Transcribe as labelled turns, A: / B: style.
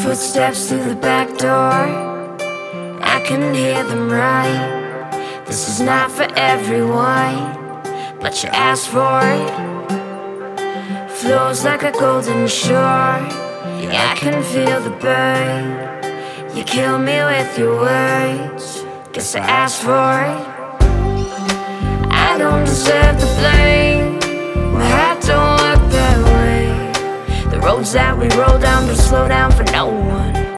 A: Footsteps through the back door, I can hear them right. This is not for everyone, but you asked for it. Flows like a golden shore, yeah, I can feel the burn. You kill me with your words, guess I asked for it. I don't deserve the blame, my heart don't work that way. The roads that we roll down don't slow down for no one.